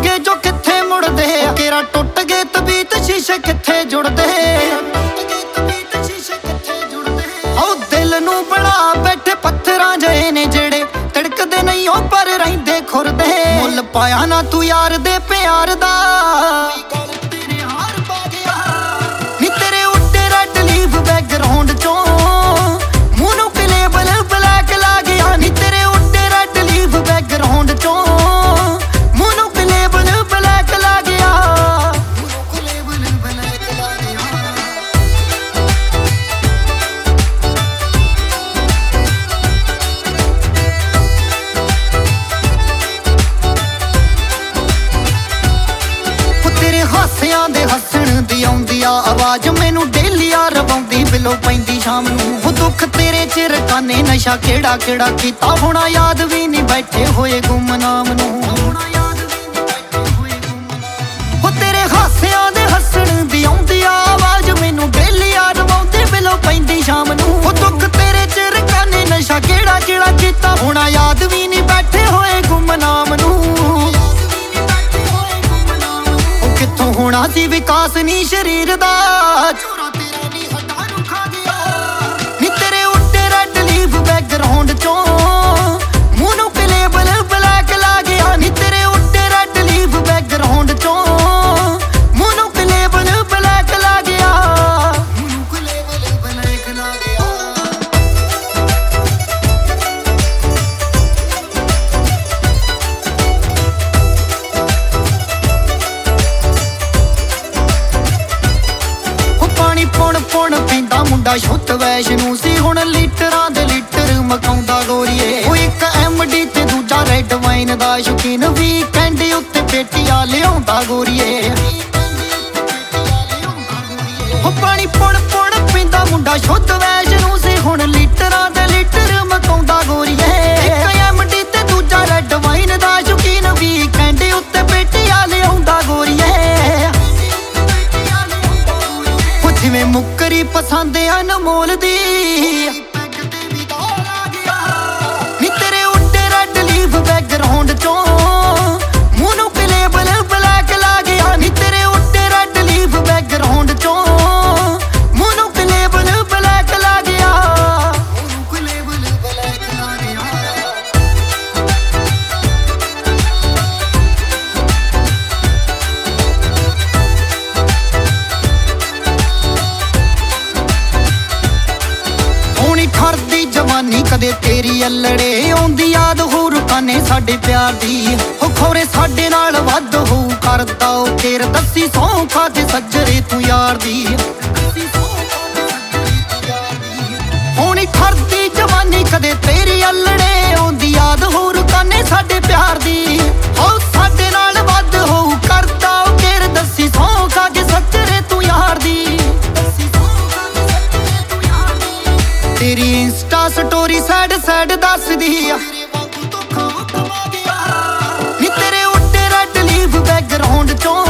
गए जो किथे मुड़दे केरा टुट गए तबीत शीशे किथे जुड़दे ओ दिल नू बड़ा बैठे पत्थरां जहे ने जेड़े तड़कदे नहीं ओ पर रहिंदे खुरदे मुल पाया ना तू यार दे प्यार दा नी तेरे उड्डे रेड लीफ बैकग्राउंड चों मूंह नू लेबल ब्लैक ला गया नी तेरे उड्डे रेड लीफ बैकग्राउंड चों मूंह नू लेबल ब्लैक ला गया तेरे हासियां दे हसण दी आउंदी आ आवाज मैनू डेली आ रवाउंदी बिलो पैंदी शाम नू दुख तेरे चिर काने नशा केड़ा केड़ा कीता होना याद भी नहीं बैठे होए गुमनाम नू तेरे हासियां दे हसण दी आउंदी आ आवाज मैनू डेली आ रवाउंदी बिलो पैंदी शाम नू दुख तेरे चिर काने नशा केड़ा केड़ा कीता होना याद भी नहीं बैठे होए गुमनाम नू कित्थों होना सी विकास नी शरीर दा चोरा तेरा नी हड्डां नू खा गया नी तेरे उड्डे रेड लीफ बैकग्राउंड चों मूंह नू लेबल ब्लैक ला गया नी तेरे उड्डे रेड लीफ बैकग्राउंड चों मूंह नू लेबल ब्लैक ला गया पुण पुण पींदा मुंडा शुद्ध वैष्णू सी हुण लीटरां दे लीटर मकाउंदा गोरीए ओ इक MD ते दूजा रेड वाइन दा शौकीन वीकेंड उत्ते पेटिया लिआउंदा गोरीए ओ पानी पुण पुण पींदा मुंडा शुद्ध वैष्णू सी हुण लीटरां दे लीटर मकाउंदा गोरीए इक MD ते दूजा रेड वाइन दा शौकीन वीकेंड उत्ते पेटिया लिआउंदा गोरीए जिवें मुक्करी पसंद अनमोल दी नी तेरे उड्डे रेड लीफ बैकग्राउंड चों मूंह नू लेबल ब्लैक ला गया नी तेरे उड्डे रेड लीफ बैकग्राउंड चों मूंह नू लेबल ब्लैक ला गया ठरदी जवानी कदे तेरी अल्लड़े आउंदी याद हो रुकाने साडे प्यार दी हो खोरे साडे नाल वध हो करदा ओ तेर दसी सौं खा के सज्जरे तू यार दी होनी ठरदी जवानी कदे तेरी अल्लड़े आउंदी याद हो रुकाने साडे प्यार दी हो साडे नाल वध हो करदा ओ तेर दसी सौं खा के सज्जरे तू यार दी तेरी इंस्टा स्टोरी सैड सैड दसदी नी तेरे उड्डे रेड लीफ बैकग्राउंड चों